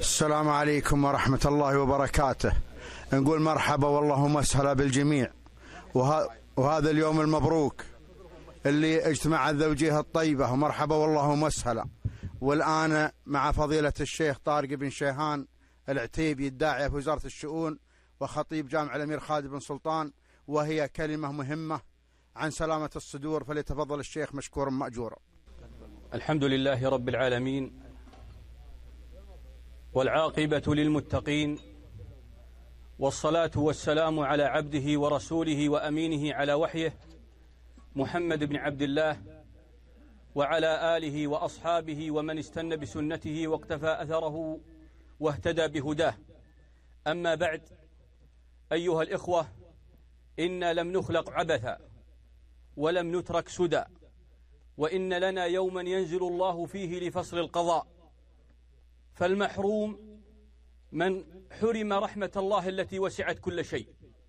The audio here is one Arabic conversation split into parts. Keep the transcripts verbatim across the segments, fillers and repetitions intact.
السلام عليكم ورحمة الله وبركاته. نقول مرحبا واللهم اسهلا بالجميع، وه... وهذا اليوم المبروك اللي اجتمع الزوجيه الطيبة، ومرحبا واللهم اسهلا. والآن مع فضيلة الشيخ طارق بن شيهان العتيبي الداعية في وزارة الشؤون وخطيب جامع الأمير خالد بن سلطان، وهي كلمة مهمة عن سلامة الصدور، فليتفضل الشيخ مشكورا مأجورا. الحمد لله رب العالمين، والعاقبة للمتقين، والصلاة والسلام على عبده ورسوله وأمينه على وحيه محمد بن عبد الله وعلى آله وأصحابه ومن استنى بسنته واقتفى أثره واهتدى بهداه. أما بعد، أيها الإخوة، إنا لم نخلق عبثا ولم نترك سدى، وإن لنا يوما ينزل الله فيه لفصل القضاء، فالمحروم من حرم رحمة الله التي وسعت كل شيء،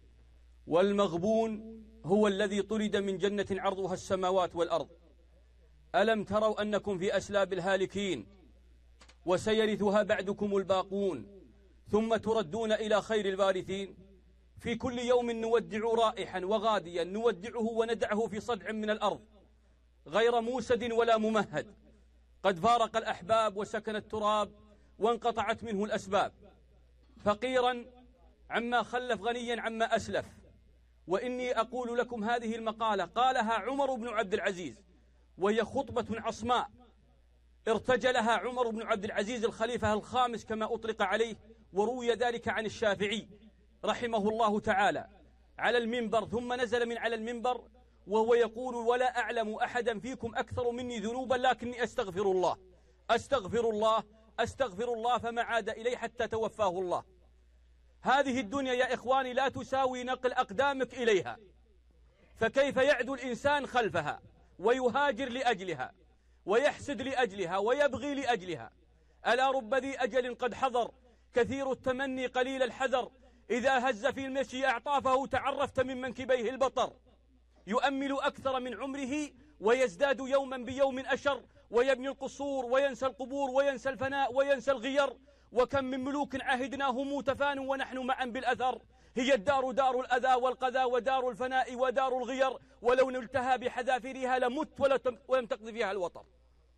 والمغبون هو الذي طرد من جنة عرضها السماوات والأرض. ألم تروا أنكم في أسلاب الهالكين وسيرثها بعدكم الباقون ثم تردون إلى خير الوارثين؟ في كل يوم نودع رائحا وغاديا، نودعه وندعه في صدع من الأرض غير موسد ولا ممهد، قد فارق الأحباب وسكن التراب وانقطعت منه الأسباب، فقيرا عما خلف غنيا عما أسلف. وإني أقول لكم هذه المقالة قالها عمر بن عبد العزيز، وهي خطبة عصماء ارتجلها عمر بن عبد العزيز الخليفة الخامس كما أطلق عليه، وروي ذلك عن الشافعي رحمه الله تعالى على المنبر، ثم نزل من على المنبر وهو يقول: ولا أعلم أحدا فيكم أكثر مني ذنوبا لكني أستغفر الله أستغفر الله أستغفر الله فما عاد إليه حتى توفاه الله. هذه الدنيا يا إخواني لا تساوي نقل أقدامك إليها، فكيف يعدو الإنسان خلفها ويهاجر لأجلها ويحسد لأجلها ويبغي لأجلها؟ ألا رب ذي أجل قد حضر، كثير التمني قليل الحذر، إذا هز في المشي أعطافه تعرفت من منكبيه البطر، يؤمل أكثر من عمره ويزداد يوما بيوم أشر، ويبني القصور وينسى القبور وينسى الفناء وينسى الغير، وكم من ملوك عهدناهم تفانوا ونحن معا بالأثر، هي الدار دار الأذى والقذى ودار الفناء ودار الغير، ولو نلتها بحذافيرها لمت ولم تقضي فيها الوطر.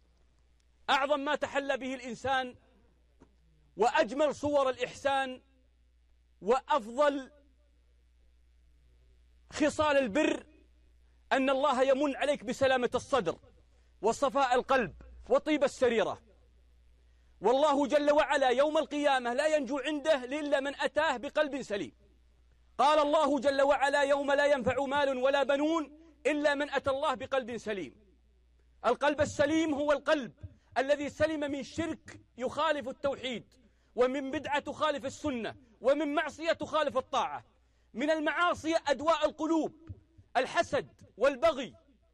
أعظم ما تحلى به الإنسان وأجمل صور الإحسان وأفضل خصال البر أن الله يمن عليك بسلامة الصدر وصفاء القلب وطيب السريرة. والله جل وعلا يوم القيامة لا ينجو عنده إلا من أتاه بقلب سليم. قال الله جل وعلا: يوم لا ينفع مال ولا بنون إلا من أتى الله بقلب سليم. القلب السليم هو القلب الذي سلم من شرك يخالف التوحيد، ومن بدعة تخالف السنة، ومن معصية تخالف الطاعة. من المعاصي أدواء القلوب: الحسد والبغي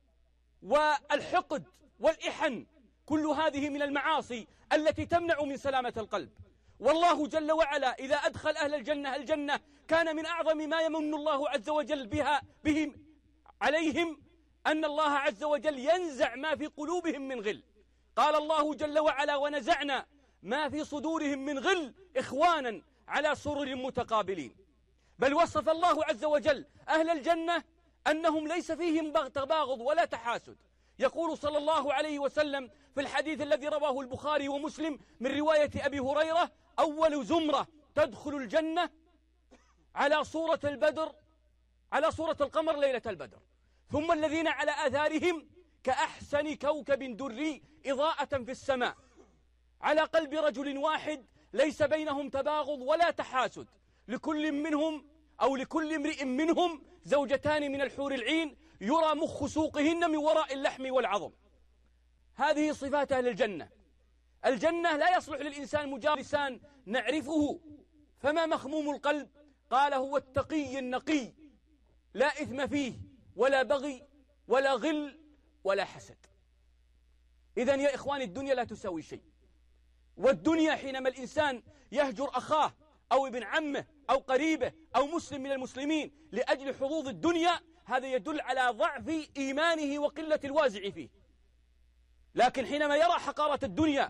والحقد والإحن، كل هذه من المعاصي التي تمنع من سلامة القلب. والله جل وعلا إذا أدخل أهل الجنة الجنة كان من أعظم ما يمن الله عز وجل بها بهم عليهم أن الله عز وجل ينزع ما في قلوبهم من غل. قال الله جل وعلا: ونزعنا ما في صدورهم من غل إخوانا على سرر متقابلين. بل وصف الله عز وجل أهل الجنة أنهم ليس فيهم تباغض ولا تحاسد. يقول صلى الله عليه وسلم في الحديث الذي رواه البخاري ومسلم من رواية أبي هريرة: أول زمرة تدخل الجنة على صورة البدر على صورة القمر ليلة البدر، ثم الذين على آثارهم كأحسن كوكب دري إضاءة في السماء، على قلب رجل واحد ليس بينهم تباغض ولا تحاسد، لكل منهم أو لكل امرئ منهم زوجتان من الحور العين يرى مخ سوقهن من وراء اللحم والعظم. هذه صفات أهل الجنة. الجنة لا يصلح للإنسان مجرد لسان نعرفه، فما مخموم القلب؟ قال: هو التقي النقي، لا إثم فيه ولا بغي ولا غل ولا حسد. إذن يا إخواني الدنيا لا تساوي شيء، والدنيا حينما الإنسان يهجر أخاه أو ابن عمه أو قريبه أو مسلم من المسلمين لأجل حظوظ الدنيا، هذا يدل على ضعف إيمانه وقلة الوازع فيه. لكن حينما يرى حقارة الدنيا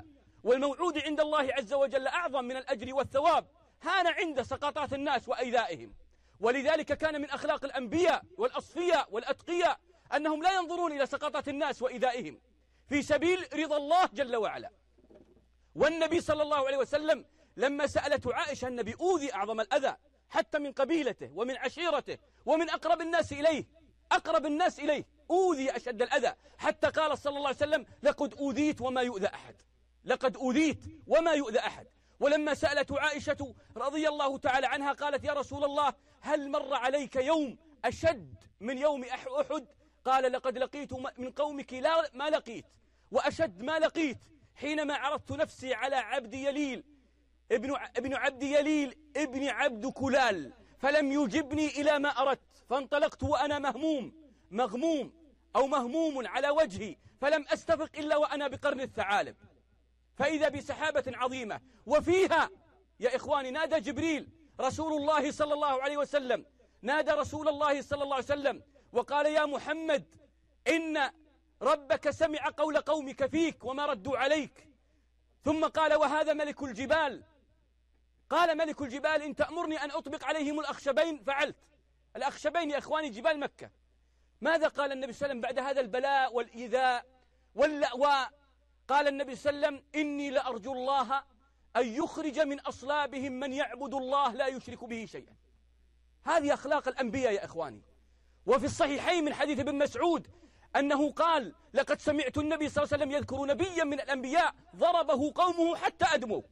والموعود عند الله عز وجل أعظم من الأجر والثواب، هان عند سقطات الناس وإيذائهم. ولذلك كان من أخلاق الأنبياء والأصفياء والأتقياء أنهم لا ينظرون إلى سقطات الناس وإيذائهم في سبيل رضا الله جل وعلا. والنبي صلى الله عليه وسلم لما سألته عائشة النبي أوذي أعظم الأذى حتى من قبيلته ومن عشيرته ومن أقرب الناس إليه، أقرب الناس إليه أوذي أشد الأذى، حتى قال صلى الله عليه وسلم لقد أوذيت وما يؤذى أحد، لقد أوذيت وما يؤذى أحد. ولما سألته عائشة رضي الله تعالى عنها قالت يا رسول الله هل مر عليك يوم أشد من يوم أحد؟ قال لقد لقيت من قومك لا ما لقيت، وأشد ما لقيت حينما عرضت نفسي على عبد يليل ابن ابن عبد يليل ابن عبد كلال فلم يجبني إلى ما أردت، فانطلقت وأنا مهموم مغموم أو مهموم على وجهي، فلم أستفق إلا وأنا بقرن الثعالب، فإذا بسحابة عظيمة وفيها يا إخواني نادى جبريل رسول الله صلى الله عليه وسلم، نادى رسول الله صلى الله عليه وسلم وقال يا محمد إن ربك سمع قول قومك فيك وما ردوا عليك. ثم قال وهذا ملك الجبال، قال ملك الجبال إن تأمرني أن أطبق عليهم الأخشبين فعلت. الأخشبين يا إخواني جبال مكة. ماذا قال النبي صلى الله عليه وسلم بعد هذا البلاء والإيذاء واللأواء؟ قال النبي صلى الله عليه وسلم إني لأرجو الله أن يخرج من أصلابهم من يعبد الله لا يشرك به شيئا. هذه أخلاق الأنبياء يا إخواني. وفي الصحيحين من حديث ابن مسعود أنه قال لقد سمعت النبي صلى الله عليه وسلم يذكر نبيا من الأنبياء ضربه قومه حتى أدموه،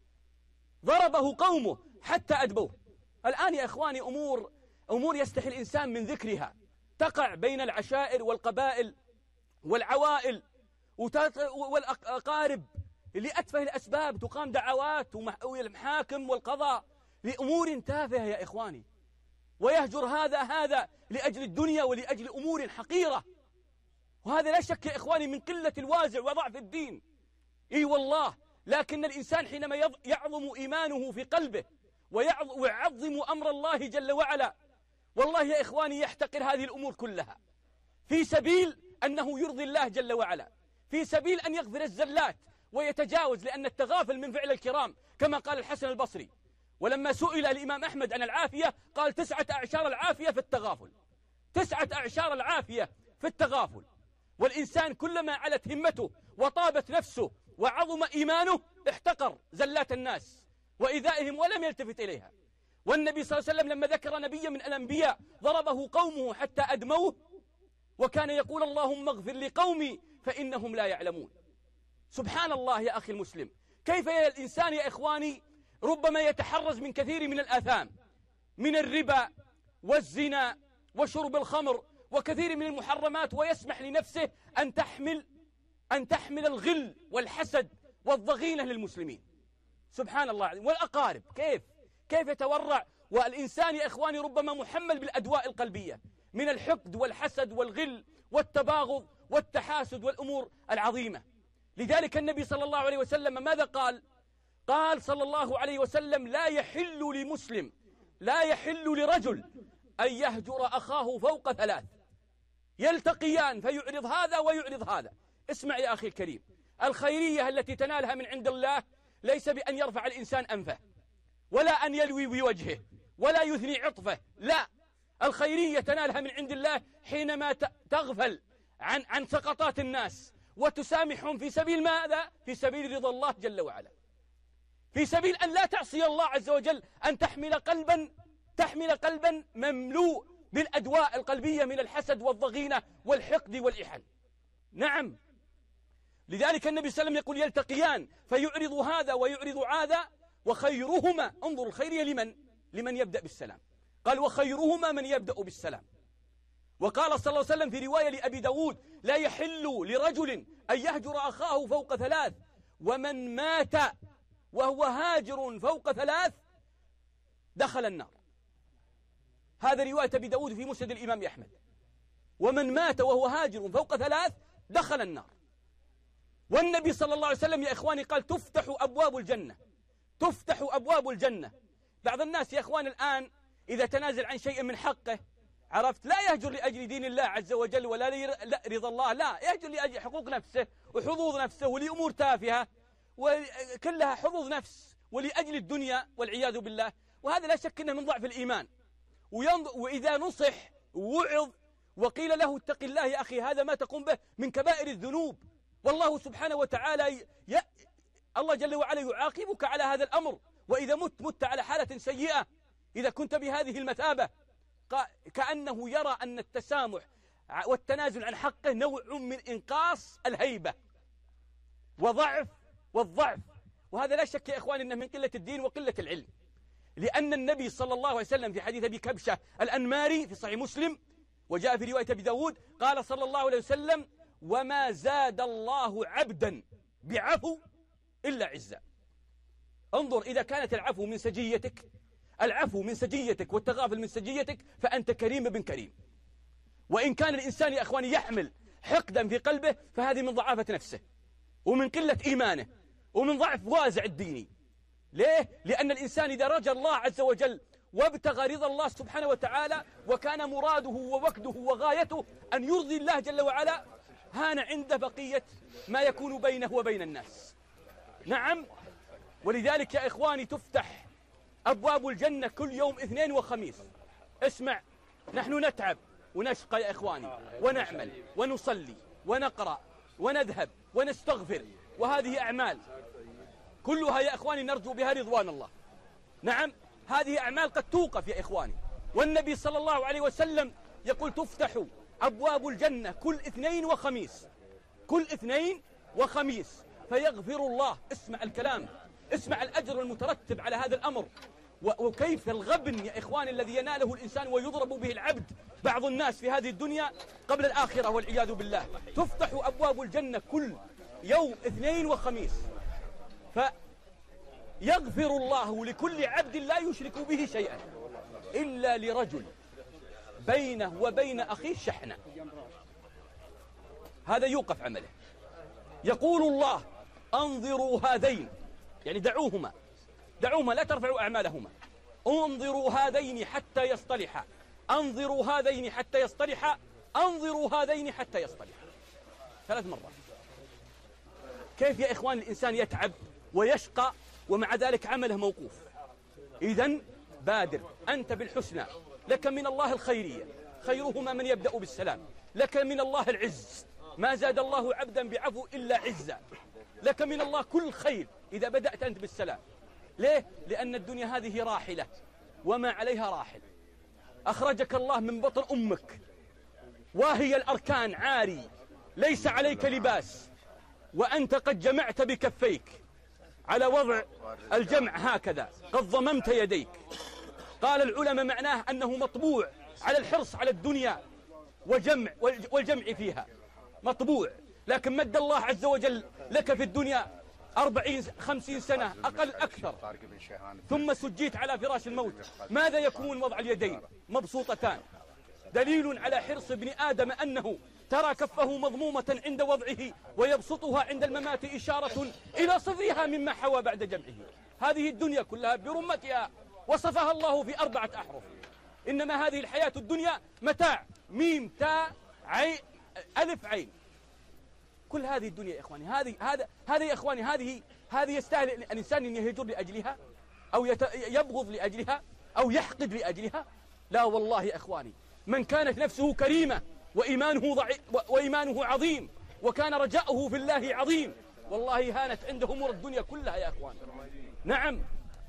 ضربه قومه حتى أدموه. الآن يا إخواني أمور أمور يستحي الإنسان من ذكرها، تقع بين العشائر والقبائل والعوائل والأقارب لأتفه الأسباب، تقام دعوات والمحاكم والقضاء لأمور تافهة يا إخواني، ويهجر هذا هذا لأجل الدنيا ولأجل أمور حقيرة. وهذا لا شك يا إخواني من قلة الوازع وضعف الدين، إي والله. لكن الإنسان حينما يعظم إيمانه في قلبه ويعظم أمر الله جل وعلا، والله يا إخواني يحتقر هذه الأمور كلها في سبيل أنه يرضي الله جل وعلا، في سبيل أن يغفر الزلات ويتجاوز، لأن التغافل من فعل الكرام كما قال الحسن البصري. ولما سئل الإمام أحمد عن العافية قال تسعة أعشار العافية في التغافل، تسعة أعشار العافية في التغافل. والإنسان كلما علت همته وطابت نفسه وعظم إيمانه احتقر زلات الناس وإيذائهم ولم يلتفت إليها. والنبي صلى الله عليه وسلم لما ذكر نبيا من الأنبياء ضربه قومه حتى أدموه، وكان يقول اللهم اغفر لقومي فإنهم لا يعلمون. سبحان الله يا أخي المسلم، كيف يا الإنسان يا إخواني ربما يتحرز من كثير من الآثام، من الربا والزنا وشرب الخمر وكثير من المحرمات، ويسمح لنفسه أن تحمل أن تحمل الغل والحسد والضغينة للمسلمين. سبحان الله العظيم. والأقارب كيف كيف يتورع، والإنسان يا إخواني ربما محمل بالأدواء القلبية من الحقد والحسد والغل والتباغض والتحاسد والأمور العظيمة. لذلك النبي صلى الله عليه وسلم ماذا قال؟ قال صلى الله عليه وسلم لا يحل لمسلم لا يحل لرجل أن يهجر أخاه فوق ثلاث، يلتقيان فيعرض هذا ويعرض هذا. اسمع يا أخي الكريم، الخيرية التي تنالها من عند الله ليس بأن يرفع الإنسان أنفه ولا أن يلوي بوجهه ولا يثني عطفه، لا، الخيرية تنالها من عند الله حينما تغفل عن عن سقطات الناس وتسامحهم في سبيل ماذا؟ في سبيل رضا الله جل وعلا، في سبيل أن لا تعصي الله عز وجل، أن تحمل قلبا تحمل قلبا مملوء بالأدواء القلبية من الحسد والضغينة والحقد والإحن. نعم، لذلك النبي صلى الله عليه وسلم يقول يلتقيان فيعرض هذا ويعرض هذا، وخيرهما، انظروا الخيرية لمن؟ لمن يبدأ بالسلام، قال وخيرهما من يبدأ بالسلام. وقال صلى الله عليه وسلم في رواية لأبي داود لا يحل لرجل أن يهجر أخاه فوق ثلاث، ومن مات وهو هاجر فوق ثلاث دخل النار. هذا رواية أبي داود في مسند الإمام أحمد. ومن مات وهو هاجر فوق ثلاث دخل النار. والنبي صلى الله عليه وسلم يا إخواني قال تفتح أبواب الجنة، تفتح أبواب الجنة. بعض الناس يا إخوان الآن إذا تنازل عن شيء من حقه، عرفت، لا يهجر لأجل دين الله عز وجل ولا رضا الله، لا، يهجر لأجل حقوق نفسه وحظوظ نفسه ولأمور تافهة، وكلها حظوظ نفس ولأجل الدنيا والعياذ بالله، وهذا لا شك أنه من ضعف الإيمان. وإذا نصح ووعظ وقيل له اتق الله يا أخي، هذا ما تقوم به من كبائر الذنوب، والله سبحانه وتعالى ي... الله جل وعلا يعاقبك على هذا الأمر، وإذا مت مت على حالة سيئة إذا كنت بهذه المثابة. كأنه يرى أن التسامح والتنازل عن حقه نوع من إنقاص الهيبة وضعف والضعف، وهذا لا شك يا إخواني أنه من قلة الدين وقلة العلم. لأن النبي صلى الله عليه وسلم في حديث أبي كبشة الأنماري في صحيح مسلم، وجاء في رواية أبي داود، قال صلى الله عليه وسلم: وما زاد الله عبدا بعفو إلا عزا. انظر، إذا كانت العفو من سجيتك العفو من سجيتك والتغافل من سجيتك فأنت كريم بن كريم. وإن كان الإنسان يا أخواني يحمل حقدا في قلبه فهذه من ضعافة نفسه ومن قلة إيمانه ومن ضعف وازع الديني. ليه؟ لأن الإنسان إذا رجى الله عز وجل وابتغى رضا الله سبحانه وتعالى وكان مراده ووكده وغايته أن يرضي الله جل وعلا، هان عند بقية ما يكون بينه وبين الناس. نعم، ولذلك يا إخواني تفتح أبواب الجنة كل يوم اثنين وخميس. اسمع، نحن نتعب ونشقى يا إخواني ونعمل ونصلي ونقرأ ونذهب ونستغفر، وهذه أعمال كلها يا إخواني نرجو بها رضوان الله. نعم، هذه أعمال قد توقف يا إخواني، والنبي صلى الله عليه وسلم يقول تفتح أبواب الجنة كل اثنين وخميس، كل اثنين وخميس فيغفر الله. اسمع الكلام، اسمع الأجر المترتب على هذا الأمر، وكيف الغبن يا إخواني الذي يناله الإنسان ويضرب به العبد بعض الناس في هذه الدنيا قبل الآخرة والعياذ بالله. تفتح أبواب الجنة كل يوم اثنين وخميس فيغفر الله لكل عبد لا يشرك به شيئا إلا لرجل بينه وبين أخيه شحنة، هذا يوقف عمله. يقول الله: انظروا هذين، يعني دعوهما دعوهما لا ترفعوا أعمالهما، انظروا هذين حتى يصطلحا، انظروا هذين حتى يصطلحا، انظروا هذين حتى يصطلحا، ثلاث مرات. كيف يا إخوان الإنسان يتعب ويشقى ومع ذلك عمله موقوف؟ إذن بادر أنت بالحسنى، لك من الله الخيرية، خيرهما من يبدأ بالسلام، لك من الله العز، ما زاد الله عبدا بعفو إلا عزا، لك من الله كل خير إذا بدأت أنت بالسلام. ليه؟ لأن الدنيا هذه راحلة وما عليها راحل. أخرجك الله من بطن أمك وهي الأركان عاري، ليس عليك لباس، وأنت قد جمعت بكفيك على وضع الجمع هكذا، قد ضممت يديك. قال العلماء معناه أنه مطبوع على الحرص على الدنيا وجمع والجمع فيها، مطبوع. لكن مد الله عز وجل لك في الدنيا أربعين خمسين سنة أقل أكثر، ثم سجيت على فراش الموت، ماذا يكون وضع اليدين مبسوطتان؟ دليل على حرص ابن آدم أنه ترى كفه مضمومة عند وضعه ويبسطها عند الممات، إشارة إلى صفرها مما حوى بعد جمعه. هذه الدنيا كلها برمتها وصفها الله في أربعة أحرف: إنما هذه الحياة الدنيا متاع، ميم تاء عين ألف عين. كل هذه الدنيا يا إخواني، هذه هذا هذه يا إخواني هذه هذه يستاهل الإنسان أن يهجر لأجلها أو يبغض لأجلها أو يحقد لأجلها؟ لا والله يا إخواني، من كانت نفسه كريمة وإيمانه ضعيف وإيمانه عظيم وكان رجاؤه في الله عظيم، والله هانت عنده أمور الدنيا كلها يا إخواني. نعم،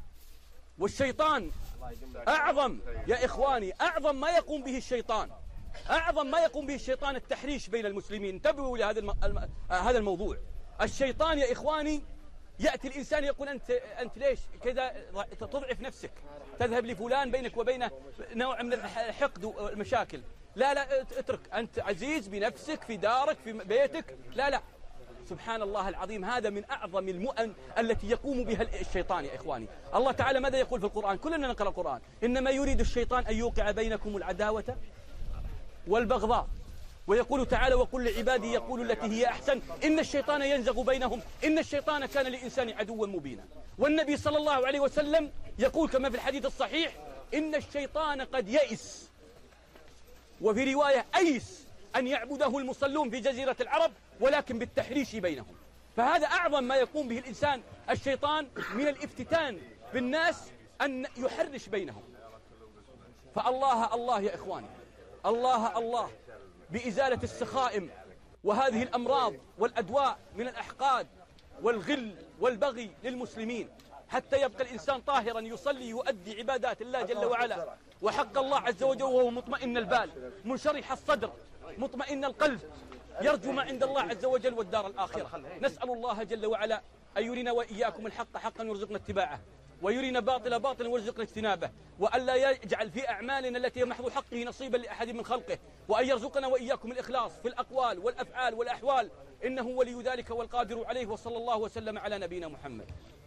والشيطان أعظم يا إخواني، أعظم ما يقوم به الشيطان، أعظم ما يقوم به الشيطان التحريش بين المسلمين. انتبهوا لهذا الم... الم... هذا الموضوع. الشيطان يا إخواني يأتي الإنسان يقول أنت أنت ليش كذا تضعف نفسك، تذهب لفلان بينك وبينه نوع من الحقد والمشاكل. لا لا اترك، أنت عزيز بنفسك في دارك في بيتك. لا لا، سبحان الله العظيم، هذا من أعظم المؤن التي يقوم بها الشيطان يا إخواني. الله تعالى ماذا يقول في القرآن؟ كلنا نقرأ القرآن: إنما يريد الشيطان أن يوقع بينكم العداوة والبغضاء، ويقول تعالى: وقل لعبادي يقول التي هي أحسن إن الشيطان ينزغ بينهم إن الشيطان كان للإنسان عدوا مبينا. والنبي صلى الله عليه وسلم يقول كما في الحديث الصحيح: إن الشيطان قد يئس، وفي رواية أيس، أن يعبده المصلون في جزيرة العرب ولكن بالتحريش بينهم. فهذا أعظم ما يقوم به الإنسان الشيطان من الافتتان بالناس، أن يحرش بينهم. فالله الله يا إخواني، الله الله بإزالة السخائم وهذه الأمراض والأدواء من الأحقاد والغل والبغي للمسلمين، حتى يبقى الإنسان طاهرا يصلي يؤدي عبادات الله جل وعلا وحق الله عز وجل وهو مطمئن البال منشرح الصدر مطمئن القلب، يرجو ما عند الله عز وجل والدار الآخرة. نسأل الله جل وعلا أن يرينا وإياكم الحق حقا ويرزقنا اتباعه، ويرينا باطلا باطلا ويرزقنا اجتنابه، وألا يجعل في أعمالنا التي محض حقه نصيبا لأحد من خلقه، وأن يرزقنا وإياكم الإخلاص في الأقوال والأفعال والأحوال، إنه ولي ذلك والقادر عليه. وصلى الله وسلم على نبينا محمد.